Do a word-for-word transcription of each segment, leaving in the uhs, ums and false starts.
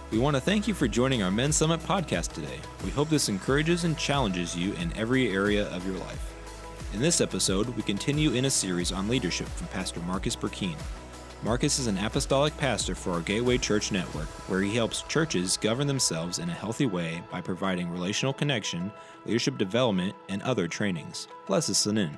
We want to thank you for joining our Men's Summit podcast today. We hope this encourages and challenges you in every area of your life. In this episode, we continue in a series on leadership from Pastor Marcus Burkeen. Marcus is an apostolic pastor for our Gateway Church Network, where he helps churches govern themselves in a healthy way by providing relational connection, leadership development, and other trainings. Let's listen in.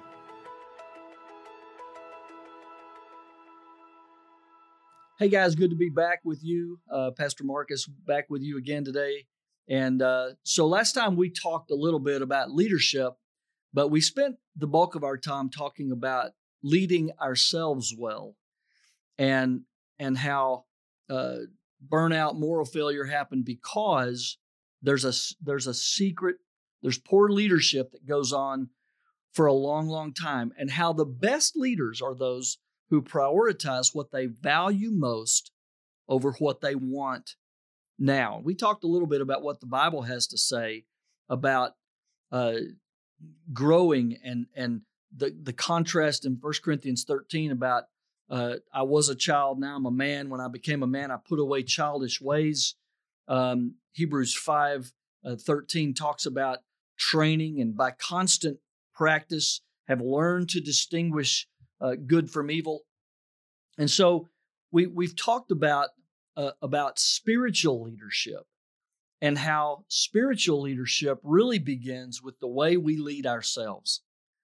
Hey guys, good to be back with you. Uh, Pastor Marcus back with you again today. And uh, so last time we talked a little bit about leadership, but we spent the bulk of our time talking about leading ourselves well and, and how uh, burnout, moral failure happen because there's a, there's a secret, there's poor leadership that goes on for a long, long time, and how the best leaders are those who prioritize what they value most over what they want now. We talked a little bit about what the Bible has to say about uh, growing and and the, the contrast in First Corinthians thirteen about uh, I was a child, now I'm a man. When I became a man, I put away childish ways. Um, Hebrews five thirteen talks about training, and by constant practice have learned to distinguish Uh, good from evil. And so we, we've talked about, uh, about spiritual leadership and how spiritual leadership really begins with the way we lead ourselves.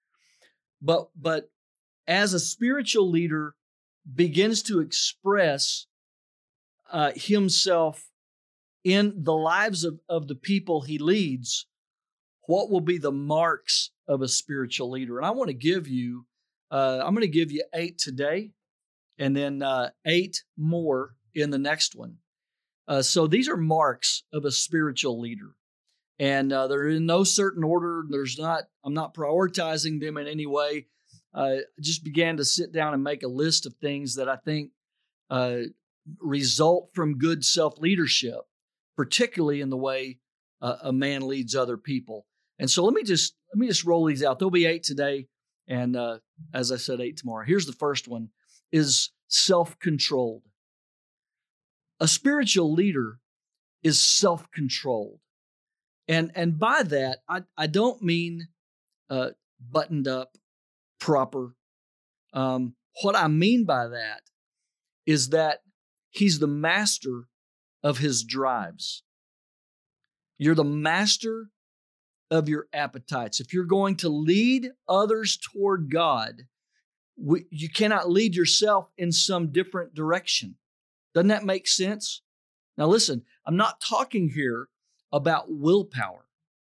But, but as a spiritual leader begins to express uh, himself in the lives of, of the people he leads, what will be the marks of a spiritual leader? And I want to give you Uh, I'm going to give you eight today, and then uh, eight more in the next one. Uh, so these are marks of a spiritual leader, and uh, they're in no certain order. There's not. I'm not prioritizing them in any way. Uh, I just began to sit down and make a list of things that I think uh, result from good self-leadership, particularly in the way uh, a man leads other people. And so let me just let me just roll these out. There'll be eight today. And uh, as I said, eight tomorrow. Here's the first one, is self-controlled. A spiritual leader is self-controlled. And and by that, I, I don't mean uh, buttoned up, proper. Um, what I mean by that is that he's the master of his drives. You're the master of your appetites. If you're going to lead others toward God, we, you cannot lead yourself in some different direction. Doesn't that make sense? Now listen, I'm not talking here about willpower.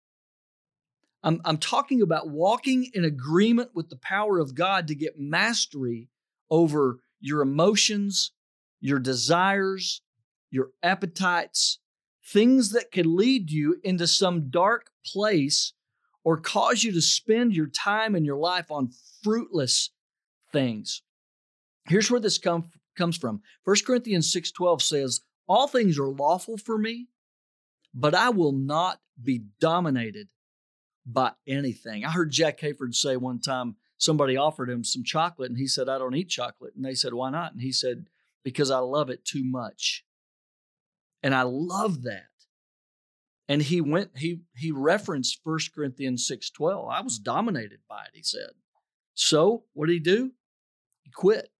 I'm, I'm talking about walking in agreement with the power of God to get mastery over your emotions, your desires, your appetites, things that could lead you into some dark place or cause you to spend your time and your life on fruitless things. Here's where this come, comes from. First Corinthians six twelve says, all things are lawful for me, but I will not be dominated by anything. I heard Jack Hayford say one time, somebody offered him some chocolate, and he said, I don't eat chocolate. And they said, why not? And he said, because I love it too much. And I love that. And he went, he he referenced First Corinthians six twelve. I was dominated by it, he said. So what did he do? He quit.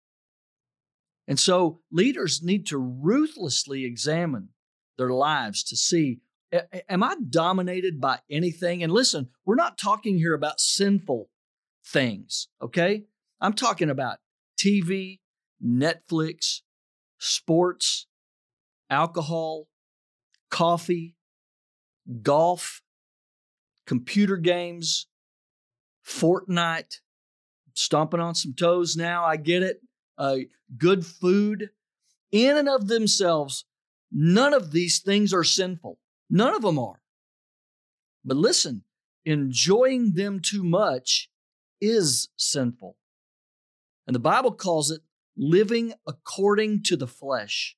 And so leaders need to ruthlessly examine their lives to see, am I dominated by anything? And listen, we're not talking here about sinful things, okay? I'm talking about T V, Netflix, sports, alcohol, coffee, golf, computer games, Fortnite, stomping on some toes now, I get it, uh, good food. In and of themselves, none of these things are sinful. None of them are. But listen, enjoying them too much is sinful. And the Bible calls it living according to the flesh.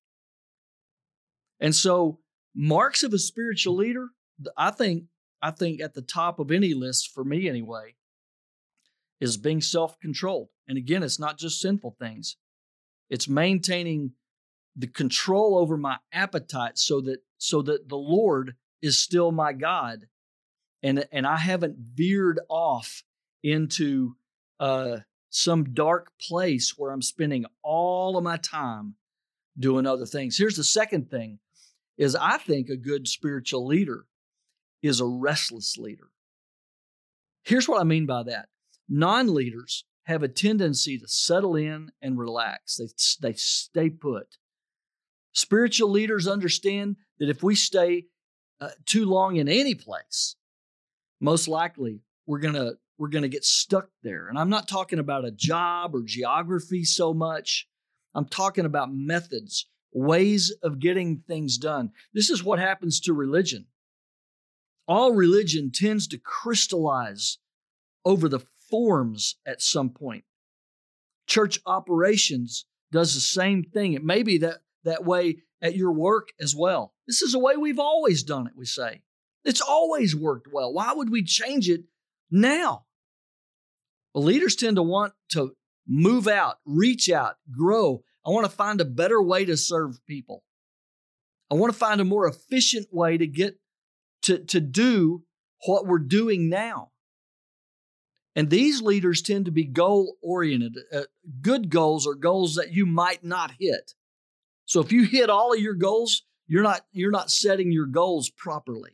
And so marks of a spiritual leader, I think, I think at the top of any list, for me anyway, is being self-controlled. And again, it's not just sinful things. It's maintaining the control over my appetite so that so that the Lord is still my God, and and I haven't veered off into uh, some dark place where I'm spending all of my time doing other things. Here's the second thing, is I think a good spiritual leader is a restless leader. Here's what I mean by that. Non-leaders have a tendency to settle in and relax. They, they stay put. Spiritual leaders understand that if we stay uh, too long in any place, most likely we're gonna we're gonna get stuck there. And I'm not talking about a job or geography so much. I'm talking about methods, ways of getting things done. This is what happens to religion. All religion tends to crystallize over the forms at some point. Church operations does the same thing. It may be that, that way at your work as well. This is the way we've always done it, we say. It's always worked well. Why would we change it now? Well, leaders tend to want to move out, reach out, grow. I want to find a better way to serve people. I want to find a more efficient way to get to, to do what we're doing now. And these leaders tend to be goal-oriented. Uh, good goals are goals that you might not hit. So if you hit all of your goals, you're not, you're not setting your goals properly.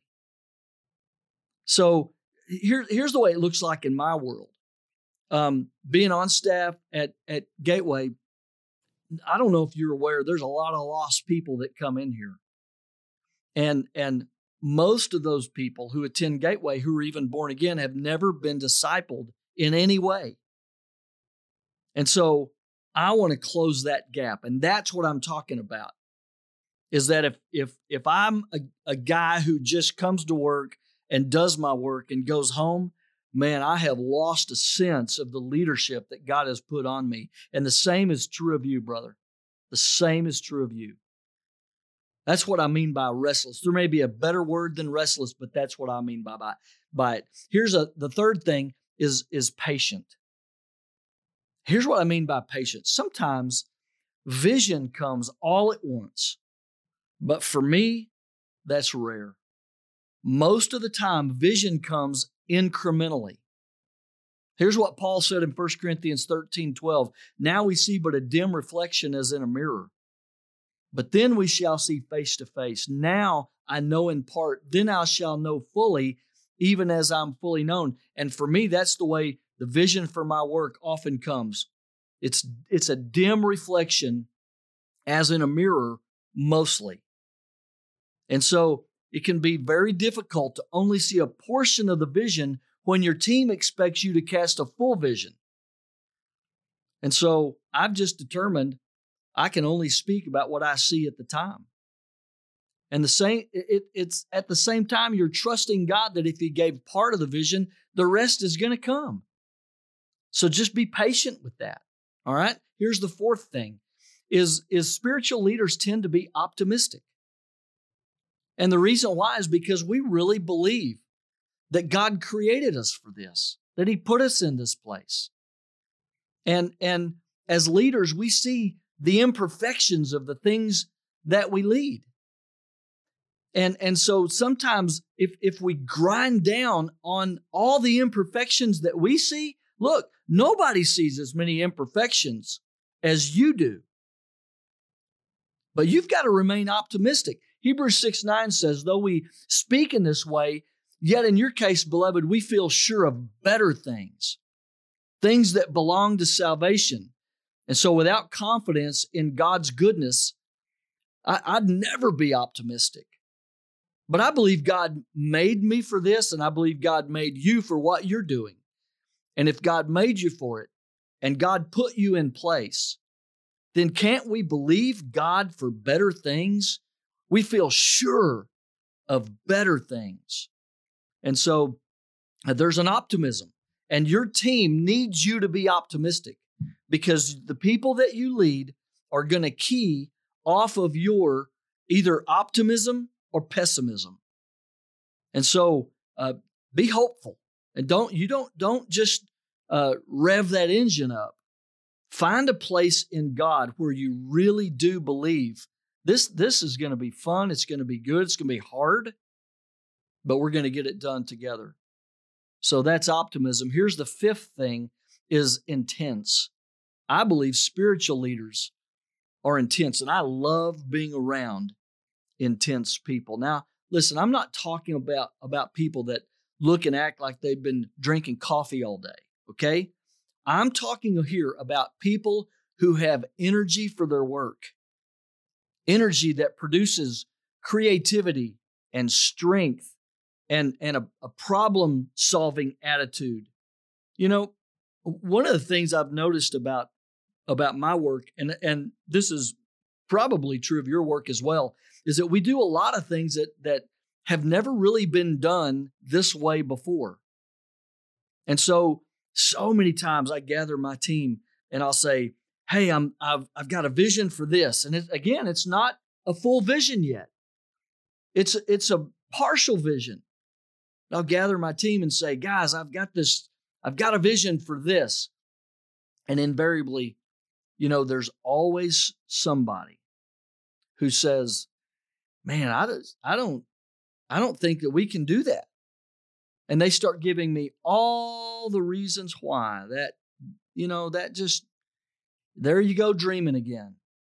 So here, here's the way it looks like in my world. Um, being on staff at, at Gateway, I don't know if you're aware, there's a lot of lost people that come in here. And, and most of those people who attend Gateway, who are even born again, have never been discipled in any way. And so I want to close that gap. And that's what I'm talking about, is that if, if, if I'm a, a guy who just comes to work and does my work and goes home, man, I have lost a sense of the leadership that God has put on me. And the same is true of you, brother. The same is true of you. That's what I mean by restless. There may be a better word than restless, but that's what I mean by, by, by it. Here's a, the third thing is, is patient. Here's what I mean by patience. Sometimes vision comes all at once, but for me, that's rare. Most of the time, vision comes incrementally. Here's what Paul said in First Corinthians thirteen twelve. Now we see but a dim reflection as in a mirror, but then we shall see face to face. Now I know in part, then I shall know fully, even as I'm fully known. And for me, that's the way the vision for my work often comes. It's, it's a dim reflection as in a mirror mostly. And so it can be very difficult to only see a portion of the vision when your team expects you to cast a full vision. And so I've just determined I can only speak about what I see at the time. And the same, it, it's at the same time you're trusting God that if He gave part of the vision, the rest is going to come. So just be patient with that. All right. Here's the fourth thing: is is spiritual leaders tend to be optimistic. And the reason why is because we really believe that God created us for this, that He put us in this place. And, and as leaders, we see the imperfections of the things that we lead. And, and so sometimes if, if we grind down on all the imperfections that we see, look, nobody sees as many imperfections as you do. But you've got to remain optimistic. Hebrews six nine says, though we speak in this way, yet in your case, beloved, we feel sure of better things, things that belong to salvation. And so without confidence in God's goodness, I, I'd never be optimistic. But I believe God made me for this, and I believe God made you for what you're doing. And if God made you for it, and God put you in place, then can't we believe God for better things? We feel sure of better things. And so uh, there's an optimism, and your team needs you to be optimistic, because the people that you lead are going to key off of your either optimism or pessimism. And so uh, be hopeful, and don't you don't don't just uh, rev that engine up. Find a place in God where you really do believe this, this is going to be fun. It's going to be good. It's going to be hard, but we're going to get it done together. So that's optimism. Here's the fifth thing is intense. I believe spiritual leaders are intense, and I love being around intense people. Now, listen, I'm not talking about, about people that look and act like they've been drinking coffee all day, okay? I'm talking here about people who have energy for their work, energy that produces creativity and strength and, and a, a problem-solving attitude. You know, one of the things I've noticed about, about my work, and, and this is probably true of your work as well, is that we do a lot of things that, that have never really been done this way before. And so, so many times I gather my team and I'll say, hey, I'm, I've, I've got a vision for this. And it, again, it's not a full vision yet. It's, it's a partial vision. I'll gather my team and say, guys, I've got this, I've got a vision for this. And invariably, you know, there's always somebody who says, man, I, I don't, I don't think that we can do that. And they start giving me all the reasons why that, you know, that just, there you go dreaming again.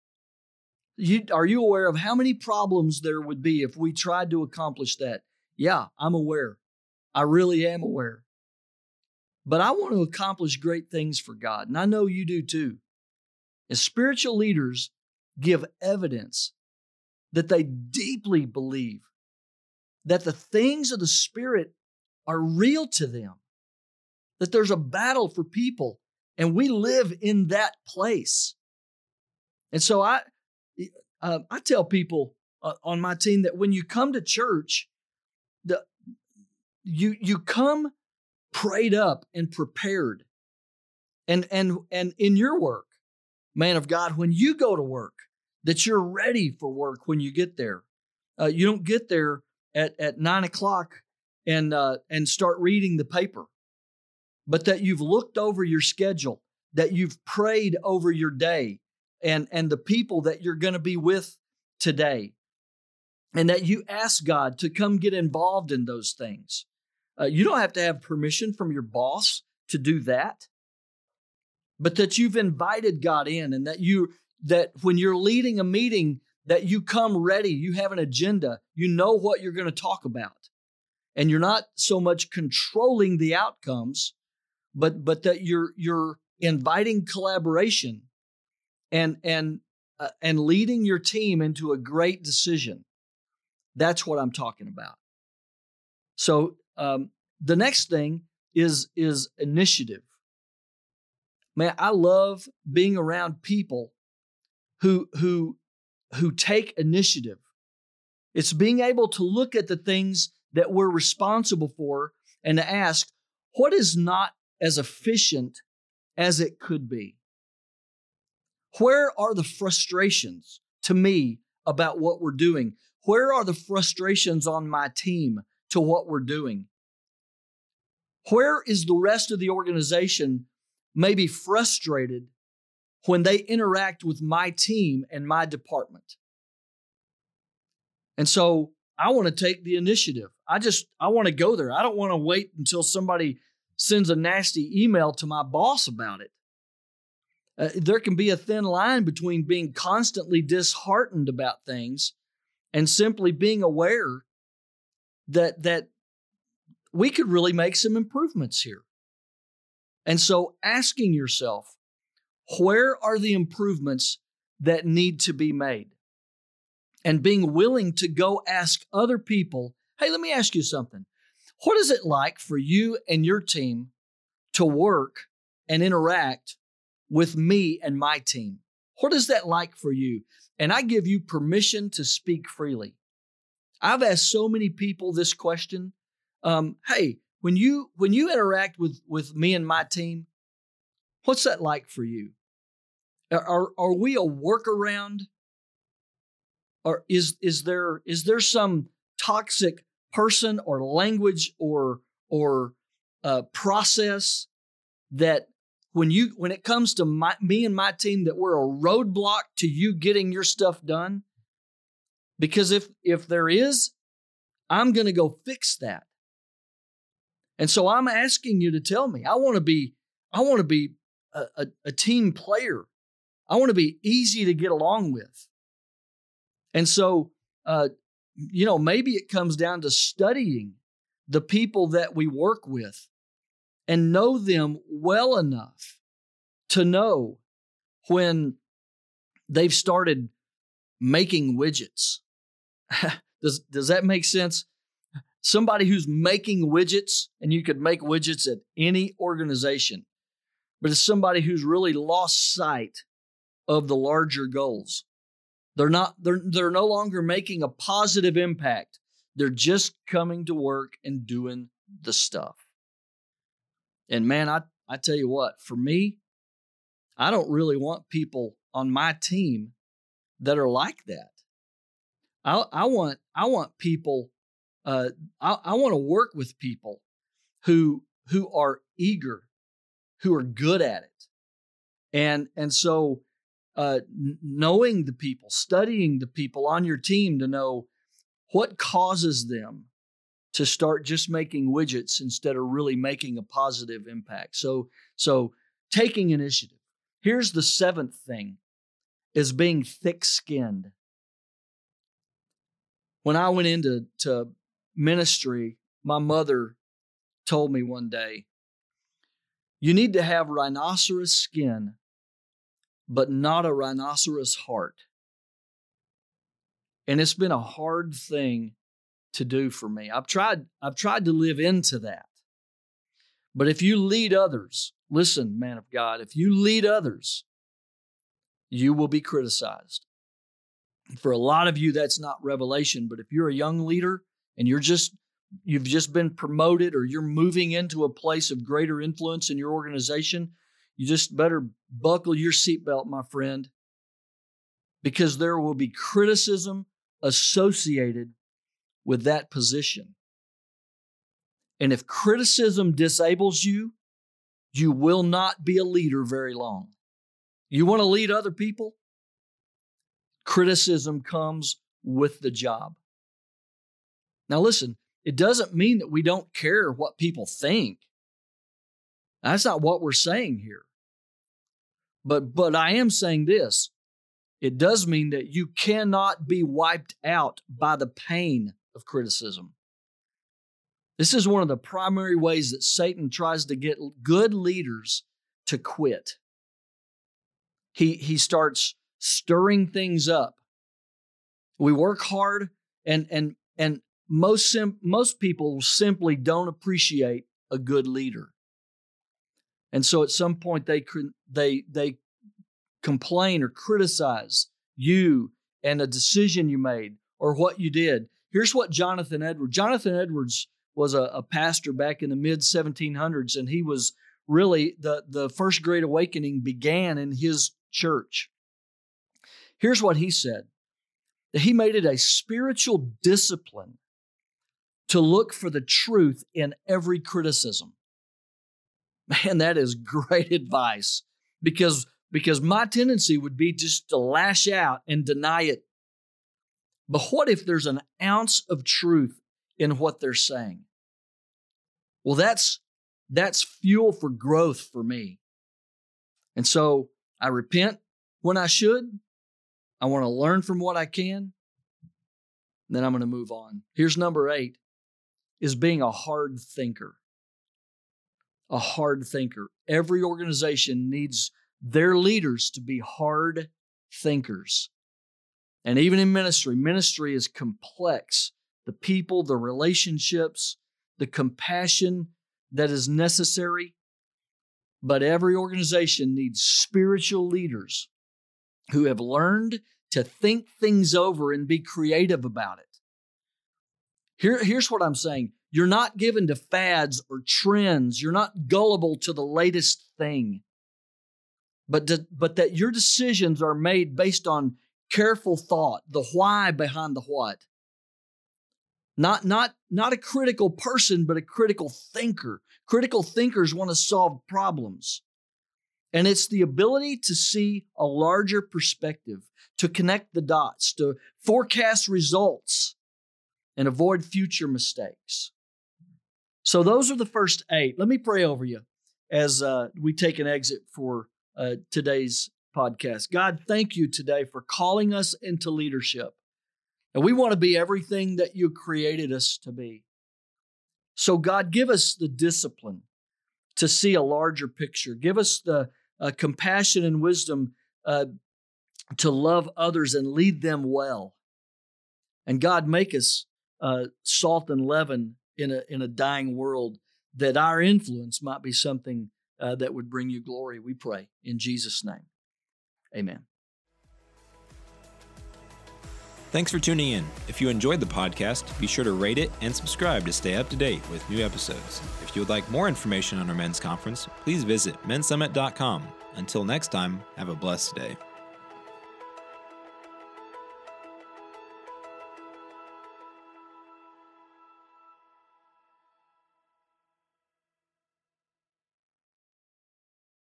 You, are you aware of how many problems there would be if we tried to accomplish that? Yeah, I'm aware. I really am aware. But I want to accomplish great things for God, and I know you do too. As spiritual leaders give evidence that they deeply believe that the things of the Spirit are real to them, that there's a battle for people, and we live in that place. And so I, uh, I tell people uh, on my team that when you come to church, the you you come prayed up and prepared, and and and in your work, man of God, when you go to work, that you're ready for work when you get there. Uh, you don't get there at at nine o'clock. and uh, and start reading the paper, but that you've looked over your schedule, that you've prayed over your day and, and the people that you're going to be with today, and that you ask God to come get involved in those things. Uh, you don't have to have permission from your boss to do that, but that you've invited God in, and that you that when you're leading a meeting, that you come ready, you have an agenda, you know what you're going to talk about. And you're not so much controlling the outcomes, but but that you're you're inviting collaboration and and uh, and leading your team into a great decision. That's what I'm talking about. So um, the next thing is is initiative. Man, I love being around people who who who take initiative. It's being able to look at the things that we're responsible for and to ask, what is not as efficient as it could be? Where are the frustrations to me about what we're doing? Where are the frustrations on my team to what we're doing? Where is the rest of the organization maybe frustrated when they interact with my team and my department? And so I want to take the initiative. I just, I want to go there. I don't want to wait until somebody sends a nasty email to my boss about it. Uh, there can be a thin line between being constantly disheartened about things and simply being aware that, that we could really make some improvements here. And so asking yourself, where are the improvements that need to be made? And being willing to go ask other people, hey, let me ask you something. What is it like for you and your team to work and interact with me and my team? What is that like for you? And I give you permission to speak freely. I've asked so many people this question. Um, hey, when you when you interact with, with me and my team, what's that like for you? Are, are, are we a workaround? Or is is there is there some toxic person or language or or uh, process that when you when it comes to my, me and my team, that we're a roadblock to you getting your stuff done? Because if if there is, I'm going to go fix that. And so I'm asking you to tell me. I want to be I want to be a, a, a team player. I want to be easy to get along with. And so, uh, you know, maybe it comes down to studying the people that we work with and know them well enough to know when they've started making widgets. Does, does that make sense? Somebody who's making widgets, and you could make widgets at any organization, but it's somebody who's really lost sight of the larger goals. They're not, they're, they're no longer making a positive impact. They're just coming to work and doing the stuff. And man, I, I tell you what, for me, I don't really want people on my team that are like that. I, I want, I want people, uh, I, I want to work with people who, who are eager, who are good at it. And, and so, uh, knowing the people, studying the people on your team to know what causes them to start just making widgets instead of really making a positive impact. So, so taking initiative. Here's the seventh thing, is being thick-skinned. When I went into to ministry, my mother told me one day, you need to have rhinoceros skin, but not a rhinoceros heart. And it's been a hard thing to do for me. I've tried, I've tried to live into that. But if you lead others, listen, man of God, if you lead others, you will be criticized. For a lot of you, that's not revelation, but if you're a young leader and you're just, you've just been promoted, or you're moving into a place of greater influence in your organization, you just better buckle your seatbelt, my friend, because there will be criticism associated with that position. And if criticism disables you, you will not be a leader very long. You want to lead other people? Criticism comes with the job. Now listen, it doesn't mean that we don't care what people think. That's not what we're saying here. But, but I am saying this. It does mean that you cannot be wiped out by the pain of criticism. This is one of the primary ways that Satan tries to get good leaders to quit. He, he starts stirring things up. We work hard, and and and most sim, most people simply don't appreciate a good leader. And so at some point they they they complain or criticize you and a decision you made or what you did. Here's what Jonathan Edwards. Jonathan Edwards was a, a pastor back in the mid seventeen hundreds, and he was really the, the first Great Awakening began in his church. Here's what he said. That he made it a spiritual discipline to look for the truth in every criticism. Man, that is great advice, because, because my tendency would be just to lash out and deny it. But what if there's an ounce of truth in what they're saying? Well, that's, that's fuel for growth for me. And so I repent when I should. I want to learn from what I can. Then I'm going to move on. Here's number eight, is being a hard thinker. A hard thinker. Every organization needs their leaders to be hard thinkers. And even in ministry, ministry is complex. The people, the relationships, the compassion that is necessary. But every organization needs spiritual leaders who have learned to think things over and be creative about it. Here, here's what I'm saying. You're not given to fads or trends. You're not gullible to the latest thing. But, to, but that your decisions are made based on careful thought, the why behind the what. Not, not, not a critical person, but a critical thinker. Critical thinkers want to solve problems. And it's the ability to see a larger perspective, to connect the dots, to forecast results, and avoid future mistakes. So those are the first eight. Let me pray over you as uh, we take an exit for uh, today's podcast. God, thank you today for calling us into leadership. And we want to be everything that you created us to be. So God, give us the discipline to see a larger picture. Give us the uh, compassion and wisdom uh, to love others and lead them well. And God, make us uh, salt and leaven in a, in a dying world, that our influence might be something uh, that would bring you glory, we pray. In Jesus' name, amen. Thanks for tuning in. If you enjoyed the podcast, be sure to rate it and subscribe to stay up to date with new episodes. If you would like more information on our men's conference, please visit men's summit dot com. Until next time, have a blessed day.